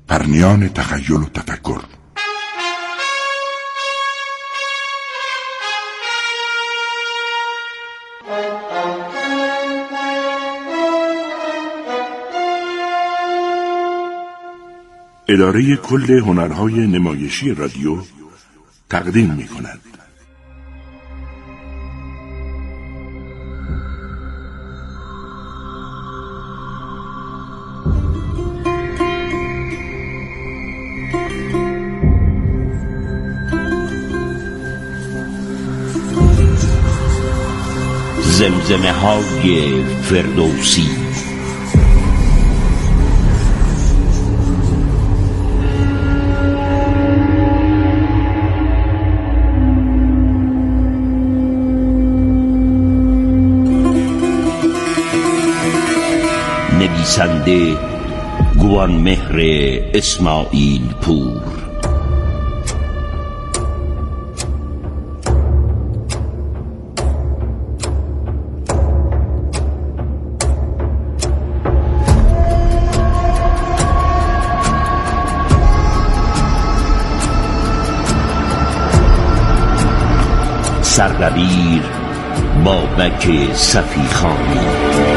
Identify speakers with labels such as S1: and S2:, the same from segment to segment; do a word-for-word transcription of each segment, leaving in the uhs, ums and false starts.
S1: پرنیان تخیل و تفکر. اداره کل هنرهای نمایشی رادیو تقدیم می کند.
S2: زمزمه های فردوسی. نویسنده گوانمهر اسماعیل پور. سردبیر بابک صفیخانی.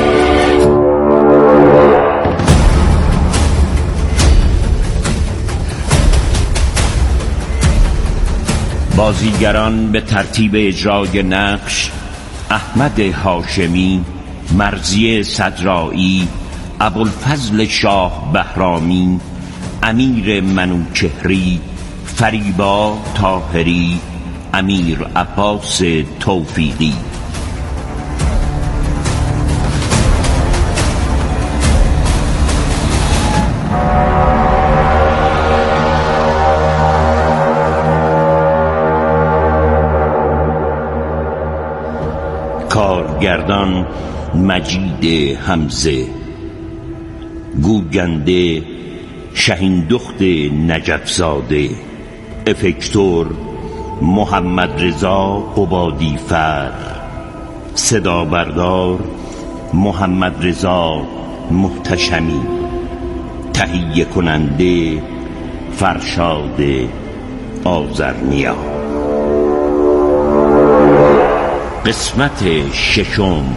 S2: بازیگران به ترتیب اجرای نقش: احمد هاشمی، مرضیه صدرایی، ابوالفضل شاه بهرامی، امیر منوچهری، فریبا طاهری، امیر عباس توفیقی. کارگردان مجید حمزه. گوینده شهیندخت نجفزاده. افکتور محمد رضا قبادی فر. صدا بردار محمد رضا محتشمی. تهیه کننده فرشاد آذرنیا. قسمت ششم.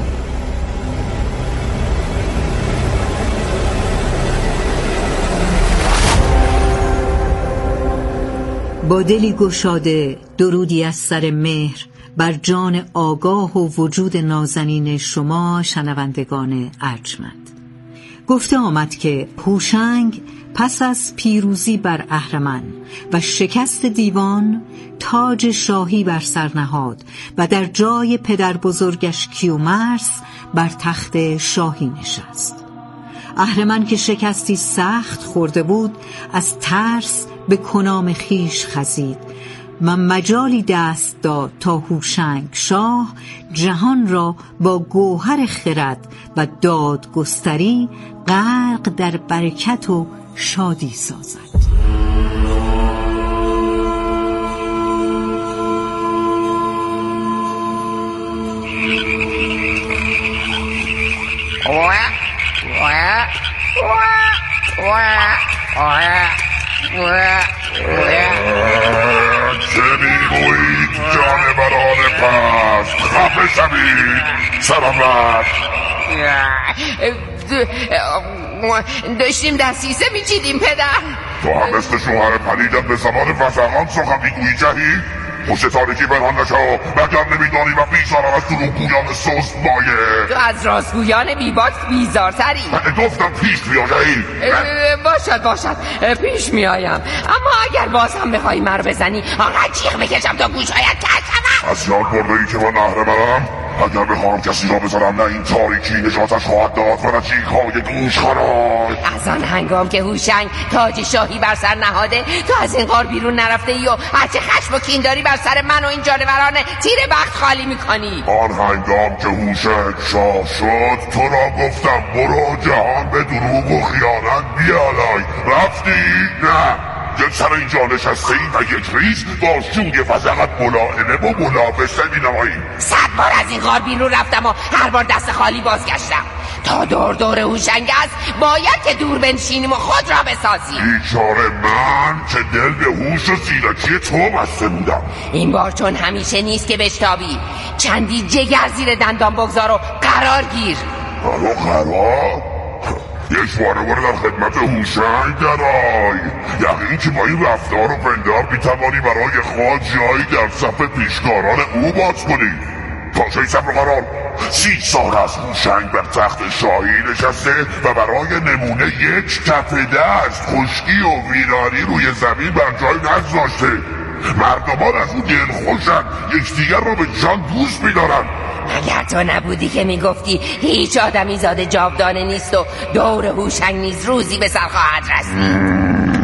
S3: با دلی گشاده درودی از سر مهر بر جان آگاه و وجود نازنین شما شنوندگان ارجمند. گفته آمد که هوشنگ پس از پیروزی بر اهرمن و شکست دیوان تاج شاهی بر سر نهاد و در جای پدر بزرگش کیومرث بر تخت شاهی نشست. اهرمن که شکستی سخت خورده بود از ترس به کنام خیش خزید و مجالی دست داد تا هوشنگ شاه جهان را با گوهر خرد و دادگستری غرق در برکت و شادی سازد.
S1: چه میگویید جانوران پست؟ خفه شوید. سلام رفت.
S4: داشتیم دستیسه میچیدیم پدر.
S1: تو هم مثل شوهر پلیدت به زمان وزغان سخن میگویی جهید؟ پشت تاریکی برهان نشو مگر نمیدانی و بیزارم از دروغگویان سست مایه.
S4: تو از راستگویان بیباک بیزارتری.
S1: گفتم پیش بیا جهید.
S4: باشد باشد پیش میایم، اما اگر باز هم بخوایی مر بزنی آنقدر جیغ بکشم تا گوشهایت کج شود.
S1: از یاد برده ای که من اهرمنم؟ اگر بخواهم کسی را بذارم نه این تاریکی نجاتش خواهد داد و نه چیکهای گوش خرای.
S4: از آن هنگام که هوشنگ تاج شاهی بر سر نهاده تو از این غار بیرون نرفته ای و هرچه خشم و کین داری بر سر من و این جانوران تیر بخت خالی میکنی.
S1: آن هنگام که هوشنگ شاه شد تو را گفتم برو جهان به دروغ و خیانت بیالای. رفتی؟ نه یک سر اینجا نشسته ایم و یک ریز با شوی فزقت ملائمه و ملابسه می نماییم.
S4: صد بار از این غار بیرون رفتم و هر بار دست خالی بازگشتم. تا دور دور هوشنگ است باید که دور بنشینیم و خود را بسازیم.
S1: بیچاره من که دل به هوش و زیرکی تو بسته بودم.
S4: این بار چون همیشه نیست که بشتابی، چندی جگر زیر دندان بگذار و قرار گیر.
S1: حالا قرار؟ یک باره باره در خدمت هوشنگ درآی. یقین که با این رفتار و پندار میتوانی برای خود جایی در صف پیشکاران او باز کنی. پاشای صبر قرار. سی سال از هوشنگ بر تخت شاهی نشسته و برای نمونه یک کف دست خشکی و ویرانی روی زمین بر جای نگذاشته. مردمان از او دل خوشن، یکدیگر را به جان دوست می‌دارن.
S4: اگر تو نبودی که میگفتی هیچ آدمی زاده جاودانه نیست و دور هوشنگ نیز روزی به سر خواهد رسید.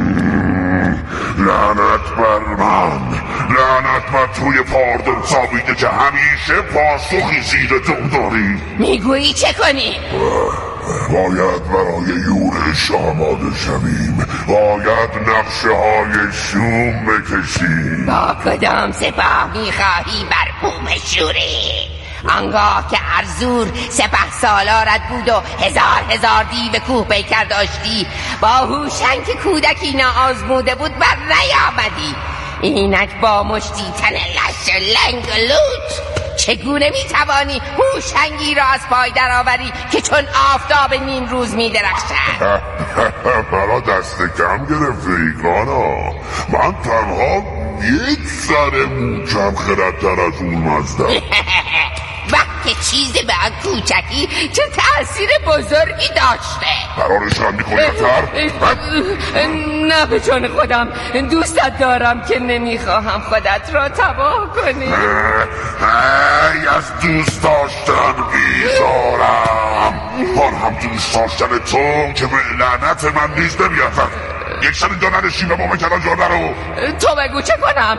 S1: لعنت بر من، لعنت بر توی پاردم ثابیده که همیشه پاسخی زیر دم داری.
S4: میگویی چه کنی؟
S1: باید برای یورش آماده شویم. باید نقشه های شوم بکشیم.
S4: با کدام سپاه میخواهی بر بوم شوری؟ آنگاه که ارزور سپه سالارت بود و هزار هزار دیو کوه پیکر داشتی، با هوشنگ که کودکی ناآزموده بود بر نیامدی. اینک با مشتی تن لش لنگ لوت چگونه میتوانی هوشنگی را از پای درآوری که چون آفتاب نیم روز میدرخشد؟
S1: مرا دست کم گرفته ای کانا. من تنها یک سر موچم خردتر از اون مزدم.
S4: وقت چیز به آن کوچکی چه تأثیر بزرگی داشته.
S1: قرارشان میکنی اتر؟
S4: نه به جان خودم، دوستت دارم که نمیخواهم خودت را تباه کنی.
S1: ای از دوست داشتن بیزارم. آن هم دوست داشتن تو که به لعنت من نیز نمیارد. یک سر اینجا ننشین و با من کنار جا برو.
S4: تو بگو چه کنم؟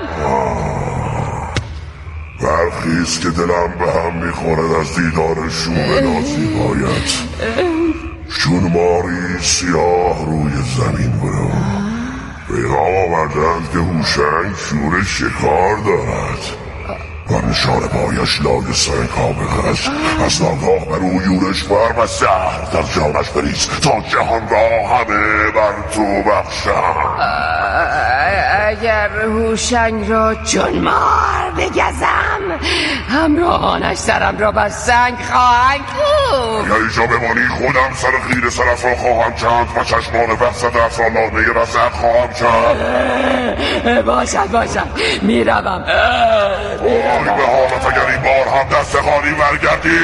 S1: برخیز که دلم به هم میخورد از دیدار شوم نازیبایت. چون ماری سیاه روی زمین برو. پیغام آوردند که هوشنگ شور شکار دارد و نشان پایش لای سنگ ها است. از ناگاه بر او یورش بر و زهر در جانش بریز تا جهان را همه بر تو بخشم.
S4: اگر هوشنگ را چون مار بگزم، همراهانش سرم را بر سنگ خواهند کوفت.
S1: یا اینجا بمانی خودم سر خیر سرت را خواهم کند و چشمان وحشت ات را لانه رزق خواهم کرد.
S4: باشد باشد میروم.
S1: وای به حالت اگر این بار هم دست خالی برگردی.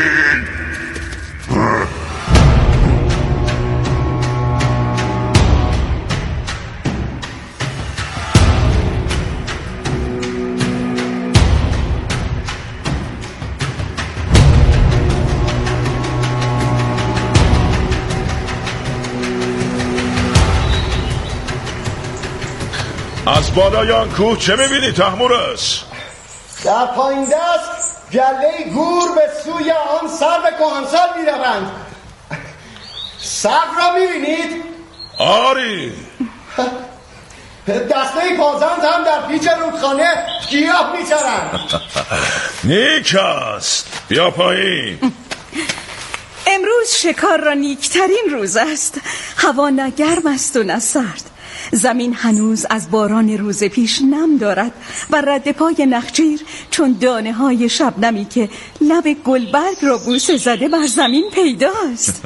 S5: از بالای آن کوه چه میبینی تحمورس؟
S6: در پایین دست گله گور به سوی آن سرو کهنسال میروند. سرو را میبینید؟
S5: آری.
S6: دسته پازند هم در پیچ رودخانه گیاه میچرند.
S5: نیک است. بیا پایین.
S7: امروز شکار را نیکترین روز است. هوا نه گرم است و نه سرد. زمین هنوز از باران روز پیش نم دارد و رد پای نخجیر چون دانه های شبنمی که لب گلبرگ را بوسه زده بر زمین پیداست.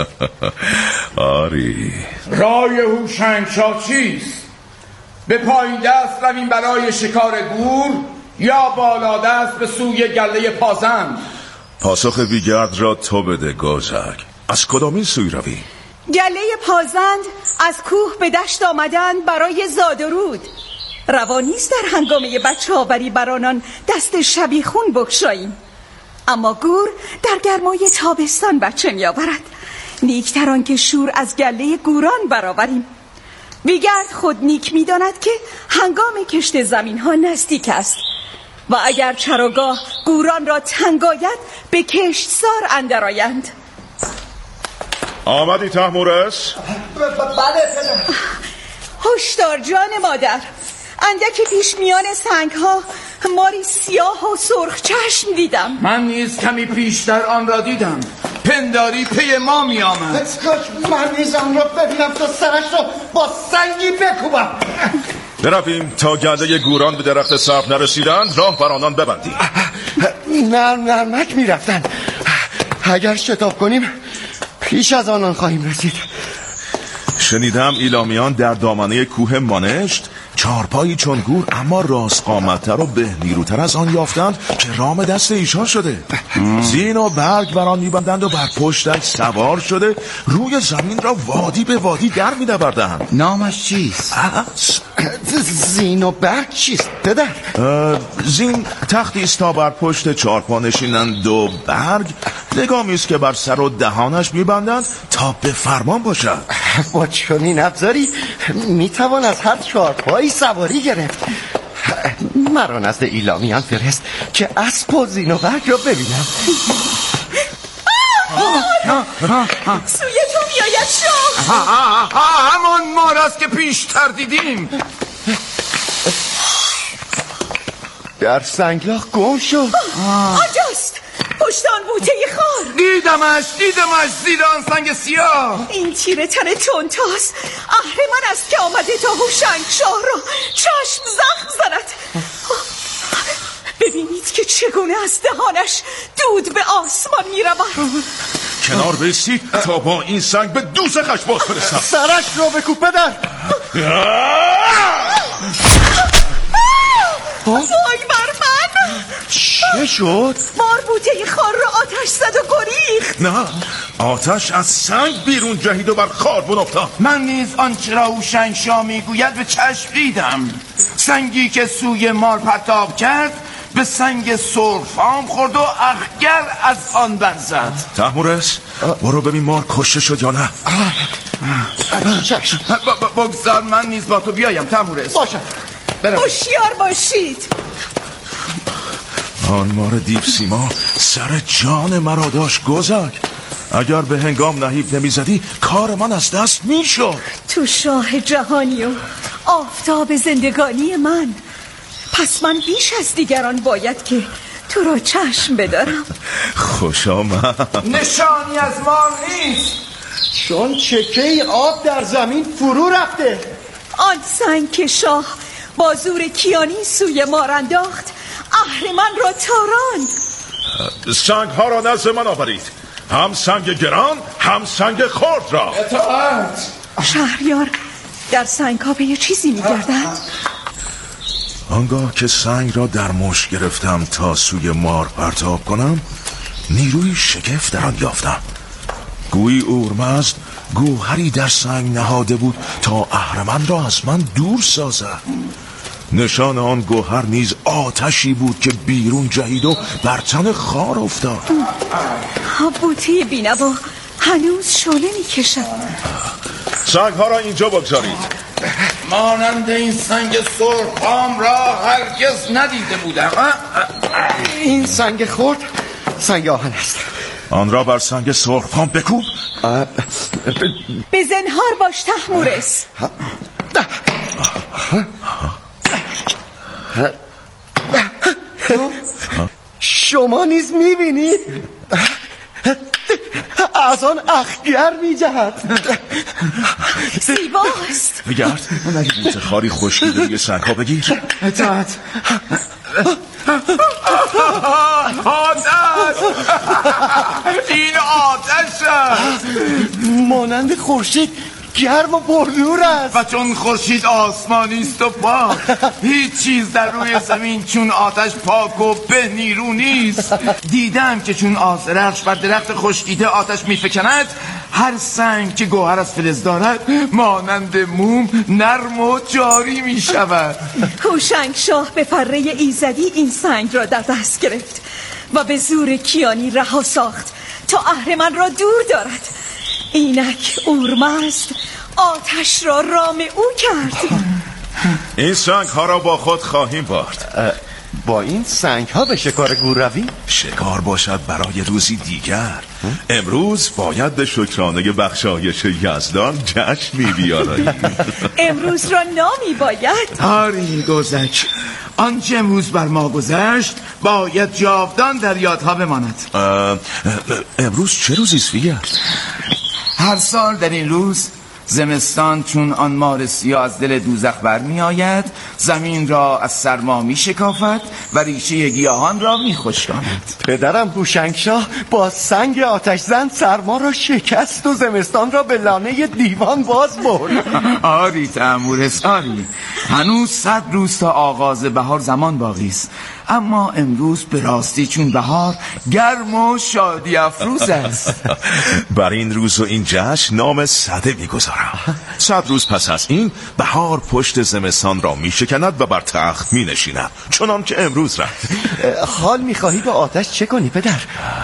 S5: آری.
S8: رای هوشنگ شاه چیست؟ به پایین دست رویم برای شکار گور یا بالا دست به سوی گله پازند؟
S5: پاسخ بیگرد را تو بده گوزک. از کدامین سوی روی؟
S7: گله پازند از کوه به دشت آمدند برای زاد و رود. روانیست در هنگامه بچه آوری بر آنان دست شبیخون بکشاییم. اما گور در گرمای تابستان بچه می آورد. نیکتر آن که شور از گله گوران برآوریم. بیگرد خود نیک می داند که هنگام کشت زمین ها نزدیک است و اگر چراگاه گوران را تنگ آید به کشت سار اندر آیند.
S5: آمدی تحمورس؟
S6: بله پدر.
S7: هشدار جان مادر، اندک پیش میان سنگ ها ماری سیاه و سرخ چشم دیدم.
S8: من نیز کمی پیشتر آن را دیدم، پنداری پی ما می آمد.
S6: کاش من نیز آن را ببینم تا سرش را با سنگی بکوبم.
S5: برویم تا گله گوران به درخت سبز نرسیدند راه بر آنان ببندیم.
S6: نرم نرمک می رفتن. اگر شتاب کنیم پیش از آنان خواهیم رسید.
S5: شنیدم ایلامیان در دامنه کوه مانشت چارپایی چون گور اما راست قامت‌تر و به نیروتر از آن یافتند که رام دست ایشان شده. زین و برگ بر آن می‌بندند و بر پشتش سوار شده روی زمین را وادی به وادی در می‌نوردند.
S8: نامش چیست؟
S6: زین و برگ چیست پدر؟
S5: زین تختی است تا بر پشت چارپا نشینند و برگ لگامی است که بر سر و دهانش می‌بندند تا به فرمان باشد.
S6: با چنین ابزاری میتوان از هر چارپایی سواری گرفت. مرا نزد ایلامیان فرست که اسب و زین و برگ را ببینم.
S7: سوی تو میآید شاه.
S8: همان مار است که پیشتر دیدیم.
S6: در سنگلاخ گم شد.
S7: آنجاست پشت آن بوته خار.
S8: دیدمش دیدمش زیر آن سنگ سیاه.
S7: این تیره تن تونتاس اهرمن است که آمده تا هوشنگ شاه را چشم زخم زند. ببینید که چگونه از دهانش دود به آسمان می رود.
S5: کنار بیستید تا با این سنگ به دوزخش باز فرستم.
S6: سرش را بکوب پدر.
S7: وای بر من.
S6: چه شد؟
S7: مار بوته خار را آتش زد و گریخت.
S5: نه، آتش از سنگ بیرون جهید و بر خاربن افتاد.
S8: من نیز آنچه را هوشنگ شاه میگوید به چشم دیدم. سنگی که سوی مار پرتاب کرد به سنگ سرفام خورد و اخگر از آن برزد.
S5: تحمورس برو ببین مار کشته شد یا نه.
S8: بگذار من نیز با تو بیایم تحمورس.
S6: باشه
S7: هوشیار باشید.
S5: آن مار دیو سیما سر جان مرا داشت گذک. اگر به هنگام نهیب نمیزدی کار من از دست میشد.
S7: تو شاه جهانی و آفتاب زندگانی من، پس من بیش از دیگران باید که تو را چشم بدارم.
S5: خوش آمد.
S8: نشانی از مار نیست،
S6: چون چکه آب در زمین فرو رفته.
S7: آن سنگ که شاه با زور کیانی سوی مار انداخت اهرمن را تاراند.
S5: سنگ ها را نزد من آورید، هم سنگ گران هم سنگ خرد را.
S8: اطاعت.
S7: شهریار در سنگ ها به یه چیزی میگردند.
S5: آنگاه که سنگ را در مشت گرفتم تا سوی مار پرتاب کنم نیروی شگفت در آن یافتم. گویی اورمزد گوهری در سنگ نهاده بود تا اهرمن را از من دور سازد. نشان آن گوهر نیز آتشی بود که بیرون جهید و بر تن خار افتاد.
S7: بوته بینوا هنوز شعله میکشد.
S5: سنگ ها را اینجا بگذارید.
S8: مانند این سنگ سرخام را هرگز ندیده بودم.
S6: این سنگ خرد سنگ آهن است.
S5: آن را بر سنگ سرخام بکوب.
S7: به زنهار باش تحمورس.
S6: شما نیز میبینید از آن اخگر میجهد.
S7: زیباست.
S5: بگرد بوته خاری خشکیده روی سنگ ها بگیر.
S8: اطاعت. آتش! این آتش است.
S6: مانند خورشید گرم و پرنور است
S8: و چون خورشید آسمانی است و پاک. هیچ چیز در روی زمین چون آتش پاک و به نیرو نیست. دیدم که چون آذرخش بر درخت خشکیده آتش میفکند، هر سنگ که گوهر از فلز دارد مانند موم نرم و جاری می شود.
S7: هوشنگ شاه به فره ایزدی این سنگ را در دست گرفت و به زور کیانی رها ساخت تا اهرمن را دور دارد. اینک اورمزد آتش را رام او کرد.
S5: این سنگ ها را با خود خواهیم برد.
S6: با این سنگ ها به شکار گور روی؟
S5: شکار باشد برای روزی دیگر. امروز باید به شکرانه بخشایش یزدان جشنی بیارایی.
S7: امروز را نامی باید.
S8: آری گذشت، آنچه امروز بر ما گذشت باید جاودان در یادها بماند.
S5: امروز چه روزی است ویگر؟
S8: هر سال در این روز زمستان چون آن مار سیاه از دل دوزخ برمی آید، زمین را از سرما می شکافد و ریشه گیاهان را می خشکاند.
S6: پدرم هوشنگشاه با سنگ آتش زن سرما را شکست و زمستان را به لانه دیوان باز برد.
S8: آری تأمورس، آری. هنوز صد روز تا آغاز بهار زمان باقی است، اما امروز به راستی چون بهار گرم و شادی افروز است.
S5: بر این روز و این جشن نام صده میگذارم. صد روز پس از این بهار پشت زمستان را میشکند و بر تخت مینشیند، چنان که امروز رفت.
S6: حال میخواهی با آتش چه کنی پدر؟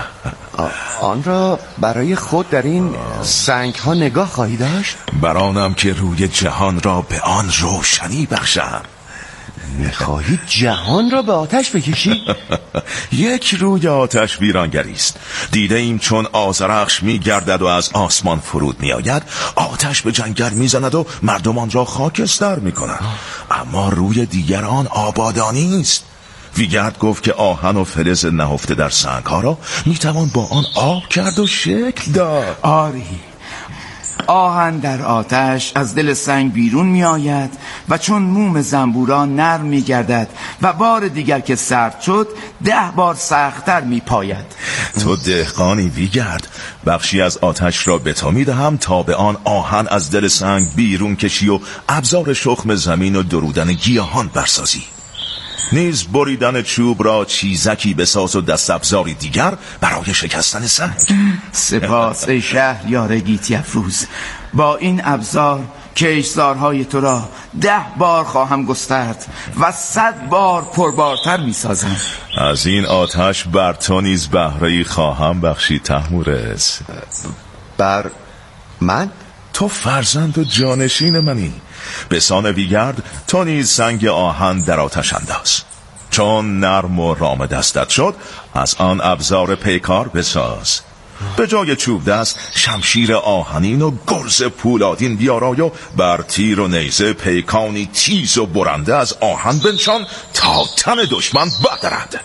S6: آن را برای خود در این سنگ ها نگاه خواهی داشت؟
S5: برانم که روی جهان را به آن روشنی بخشم.
S6: میخواهی جهان را به آتش بکشی؟
S5: یک روی آتش ویرانگری است. دیده ایم چون آذرخش میگردد و از آسمان فرود میآید، آتش به جنگل میزند و مردمان را خاکستر میکند. اما روی دیگر آن آبادانی است. ویگرد گفت که آهن و فلز نهفته در سنگ ها را میتوان با آن آب کرد و شکل داد.
S8: آری، آهن در آتش از دل سنگ بیرون می آید و چون موم زنبورا نرم می گردد و بار دیگر که سرد شد ده بار سخت‌تر می پاید.
S5: تو دهقانی ویگرد، بخشی از آتش را به تو می دهم تا به آن آهن از دل سنگ بیرون کشی و ابزار شخم زمین و درودن گیاهان برسازی. نیز بریدن چوب را چیزکی بساز و دست ابزاری دیگر برای شکستن سنگ.
S8: سپاس ای شهریار گیتی افروز. با این ابزار کشتزارهای تو را ده بار خواهم گسترد و صد بار پربارتر می سازم.
S5: از این آتش بر تو نیز بهره‌ای خواهم بخشید تحمورس.
S6: بر من؟
S5: تو فرزند و جانشین منی. به سان ویگرد تو نیز سنگ آهن در آتش انداز. چون نرم و رام دستت شد از آن ابزار پیکار بساز. به جای چوب دست شمشیر آهنین و گرز پولادین بیارای و بر تیر و نیزه پیکانی تیز و برنده از آهن بنشان تا تن دشمن بدرد.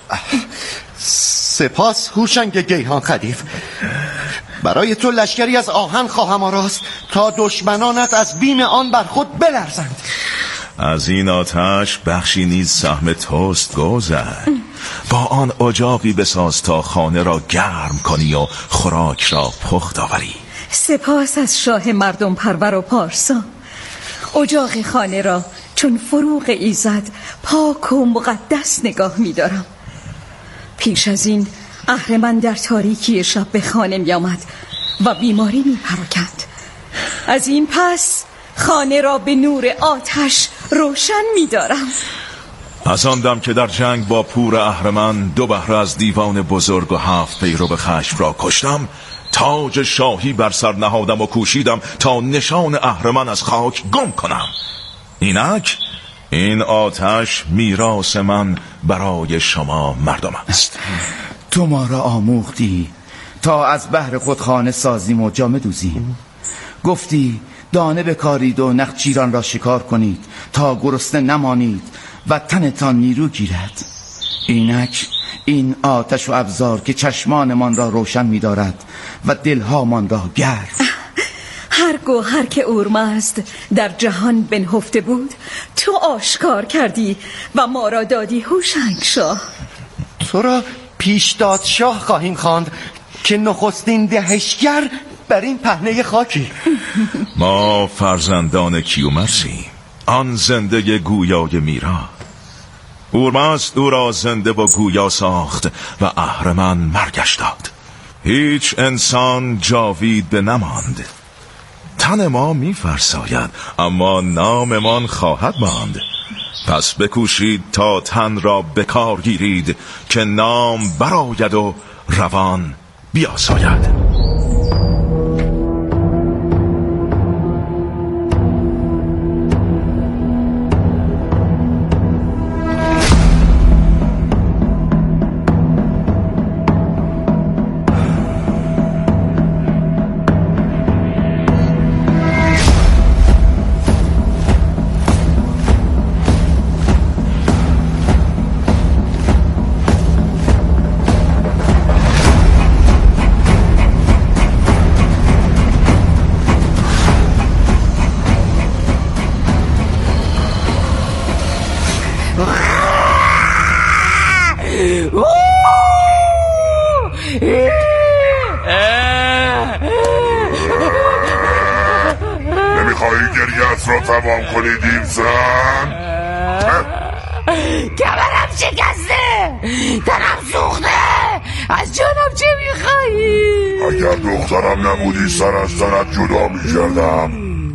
S6: سپاس هوشنگ گیهان خدیو. برای تو لشکری از آهن خواهم آراست تا دشمنانت از بیم آن بر خود بلرزند.
S5: از این آتش بخشی نیز سهم توست گذر. با آن اجاقی بساز تا خانه را گرم کنی و خوراک را پخت آوری.
S7: سپاس از شاه مردم پرور و پارسا. اجاق خانه را چون فروغ ایزد پاک و مقدس نگاه می دارم. پیش از این اهرمن در تاریکی شب به خانه می آمد و بیماری می پراکند. از این پس خانه را به نور آتش روشن می دارم.
S5: از آن دم که در جنگ با پور اهرمن دو بهره از دیوان بزرگ و هفت پیرو به خشم را کشتم، تاج شاهی بر سر نهادم و کوشیدم تا نشان اهرمن از خاک گم کنم. اینک این آتش میراث من برای شما مردم است.
S8: تو ما را آموختی تا از بهر خود خانه سازیم و جامه دوزیم. گفتی دانه بکارید و نخچیران را شکار کنید تا گرسنه نمانید و تنتان نیرو گیرد. اینک این آتش و ابزار که چشمانمان را روشن می دارد و دلهامان را گرم.
S7: هر گوهر که اورمزد در جهان بنهفته بود تو آشکار کردی و ما را دادی هوشنگ شاه.
S6: تو را پیشداد شاه خواهیم خواند که نخستین دهشگر بر این پهنه خاکی.
S5: ما فرزندان کیومرثیم، آن زنده گویای میرا. اورمزد او را زنده و گویا ساخت و اهرمن مرگش داد. هیچ انسان جاوید به نماند. تن ما میفرساید اما ناممان خواهد ماند. پس بکوشید تا تن را بکار گیرید که نام براید و روان بیاساید.
S1: گریت را تمام کنی دیوزن؟
S4: کمرم شکسته، تنم سوخته، از جانم چه میخوایی؟
S1: اگر دخترم نبودی سر از تنت جدا میکردم.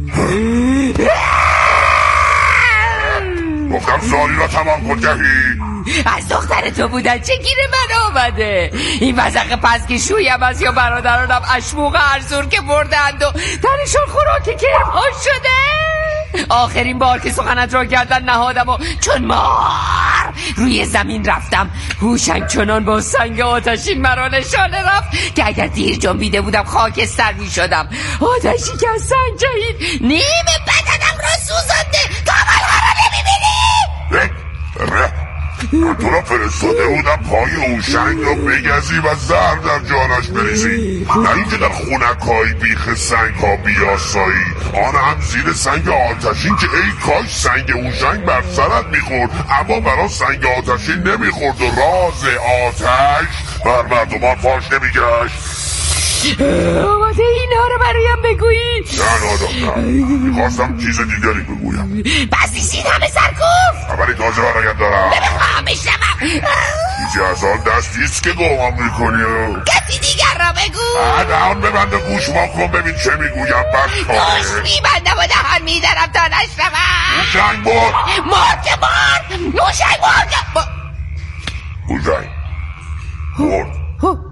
S1: گفتم سالی را تمام کن جهی.
S4: از دختر تو بودن چه گیره من آمده؟ این وزق پس که شویم از یا برادرانم اشموق ارزور که بردند و تنشون خوراک کرمها شده. آخرین بار که سخنت را گردن نهادم و چون مار روی زمین رفتم، هوشنگ چنان با سنگ آتشین مرا نشانه رفت که اگر دیر جنبیده بودم خاکستر می شدم. آتشی که از سنگ جهید نیمه بدنم را سوزانده. تا منها را نمیبینی؟
S1: من تو را فرستاده بودم پای هوشنگ را بگزی و زهر در جانش بریزی، نه اینکه در خونکای بیخ سنگ ها بیاسایی، آن هم زیر سنگ آتشین که ای کاش سنگ هوشنگ بر سرت میخورد، اما برا سنگ آتشین نمیخورد و راز آتش بر مردمان فاش نمیگشت.
S4: آماده اینها رو برایم بگویی؟
S1: نه نادم نه، میخواستم چیز دیگری بگویم.
S4: پس نیستین همه سرکوف؟
S1: اولی تازه برایم دارم.
S4: نمیخواهم بشنوم.
S1: چیزی از آن دستیست که گوهم میکنی.
S4: کسی دیگر را بگو.
S1: دهان ببند و گوش ما کن ببین چه میگویم.
S4: گوش میبندم و دهان میدارم تا نشنوم.
S1: هوشنگ مرد.
S4: مرد که مرد. هوشنگ مرد.
S1: هوشنگ مرد.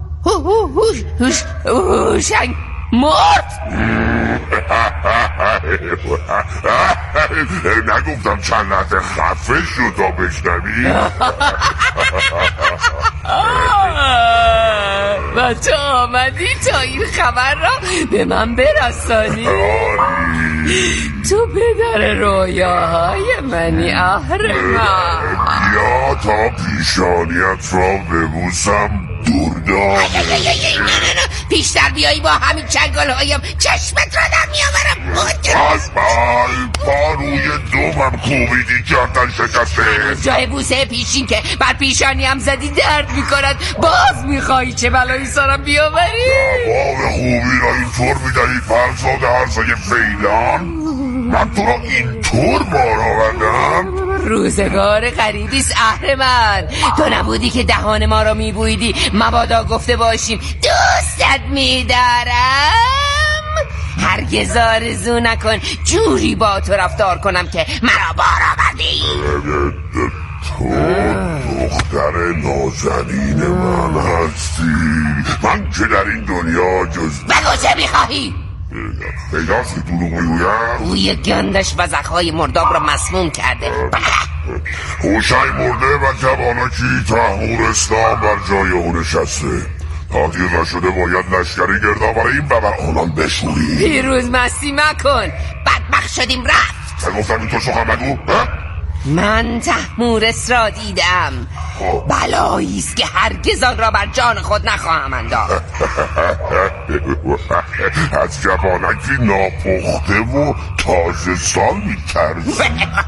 S4: هوشنگ مرد.
S1: نگفتم چند لحظه خفه شد تا بشنوی.
S4: و تو آمدی تا این خبر را به من برسانی. تو پدر رویاهای منی اهرمن.
S1: بیا تا پیشانیت را ببوسم دردانه.
S4: پیشتر بیایی با همین چنگال هایم چشمت را در میآورم.
S1: از من پا روی دومم کوبیدی گردن شکسته.
S4: جای بوسه پیشین که بر پیشانیم زدی درد میکند، باز میخوایی چه بلایی سرم بیاوری؟
S1: جواب خوبی را اینطور میدهی فرزاد هرزای فیلان؟ من تو را اینطور بار آوردم؟
S4: روزگار غریبیست اهرمن. تو نبودی که دهان ما را میبویدی مبادا گفته باشیم دوستت میدارم. هرگز آرزو نکن جوری با تو رفتار کنم که مرا بار آوردی.
S1: تو دختر نازنین من هستی. من که در این دنیا جز
S4: بگو چه میخواهی؟
S1: پیداست که دروغ میگویم؟
S4: بوی گندش وزخهای مرداب را مسموم کرده.
S1: هوشنگ مرده و جوانکی تحمورستان بر جای او نشسته. تا دیر نشده باید لشکری گردآور این ببر آنان بشوری.
S4: پیروز مستی مکن، بدبخت شدیم رفت.
S1: من گفتم اینطور سخن بگو.
S4: من تحمورس را دیدم، بلاییست که هرگز آن را بر جان خود نخواهم انداخت.
S1: از جوانکی ناپخته و تازه سال می‌ترسی.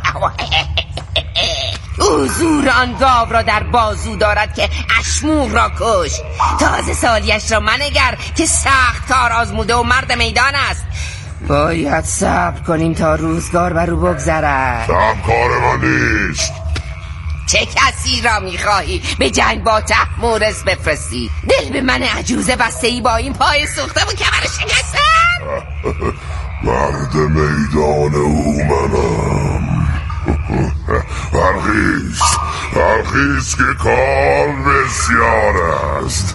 S4: او زور آن گاو را در بازو دارد که اشموغ را کش. تازه سالیش را منگر که سخت کار آزموده و مرد میدان است. باید صبر کنیم تا روزگار بر او بگذرد.
S1: هم کار من نیست.
S4: چه کسی را میخواهی به جنگ با تحمورس بفرستی؟ دل به من عجوزه بسته‌ای با این پای سوخته و کمر شکستم.
S1: مرد میدان او منم. برخیز برخیز که کار بسیار است.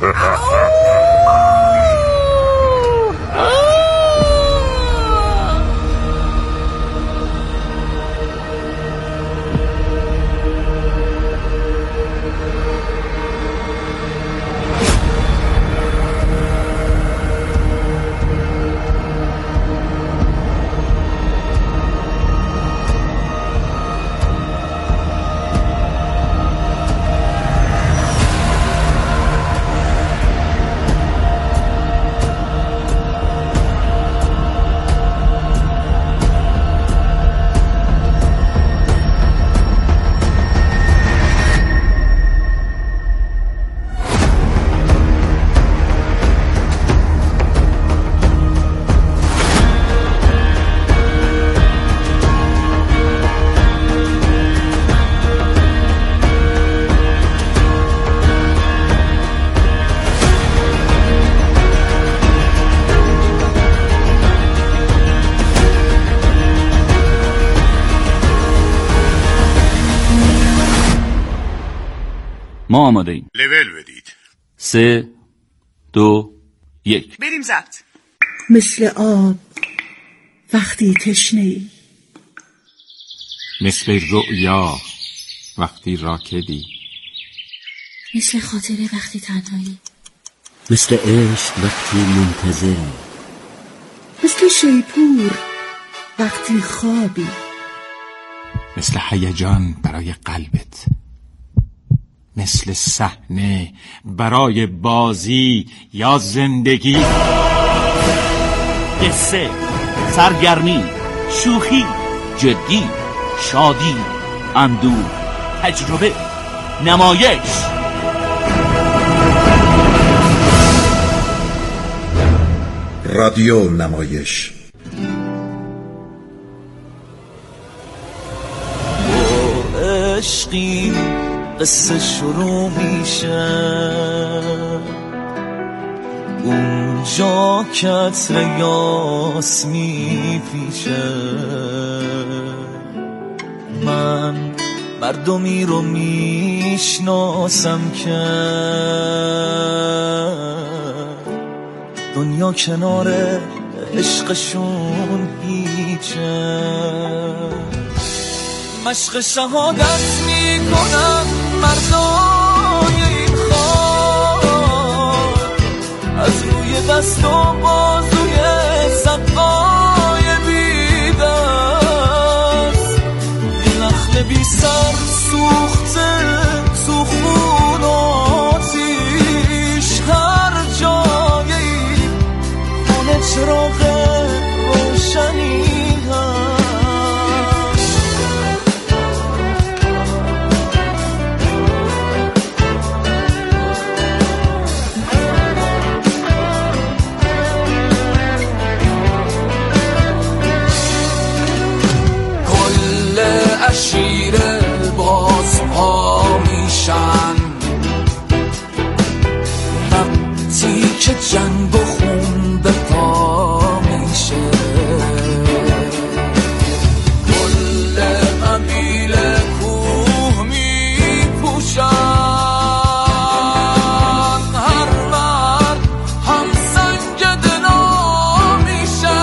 S9: ما آماده ایم.
S1: لول بدید.
S9: سه دو یک
S10: بریم ضبط.
S11: مثل آب وقتی تشنه‌ای،
S12: مثل رؤیا وقتی راکدی،
S13: مثل خاطره وقتی تنهایی،
S14: مثل عشق وقتی منتظری،
S11: مثل شیپور وقتی خوابی،
S12: مثل هیجان برای قلبت، مثل صحنه برای بازی یا زندگی.
S2: قصه، سرگرمی، شوخی، جدی، شادی، اندوه، تجربه، نمایش.
S15: رادیو نمایش.
S16: با عشقی قصه شروع میشه، اونجا که عطر یاس میپیچه، من مردمی رو میشناسم که دنیا کنار عشقشون هیچه. مشق شهادت میکنم مردای این خاک، از روی دست و بازوی سقای بیدست، این نخل بی سر سوخته تو خون و آتیش، هر جایی خونه چراغ روشنی شیر باز پا میشن وقتی که جنگ و خون به پا میشه، کل قبیله کوه میپوشن، هر مرد هم سنگ دلا میشه،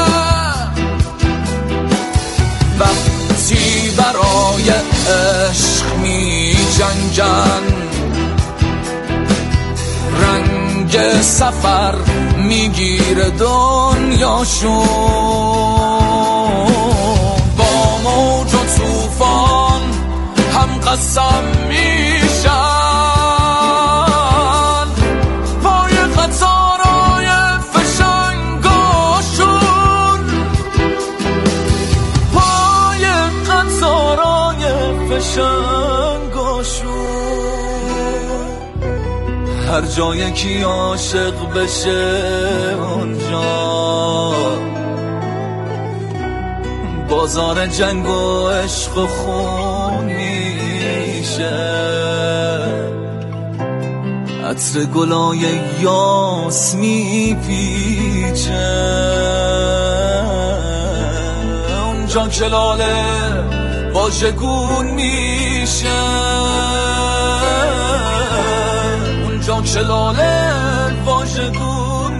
S16: وقتی برای عشق می جنگن، رنگ سفر میگیره دنیاشون، با موج و طوفان هم قسم میشن، پای قطارای فشنگاشون، پای قطارای فشنگاشون، هر جایی که عاشق بشه اونجا بازار جنگ و عشق و خون میشه، عطر گلای یاس میپیچه، اونجا که لاله واژگون میشه، اونجا که لاله واژگون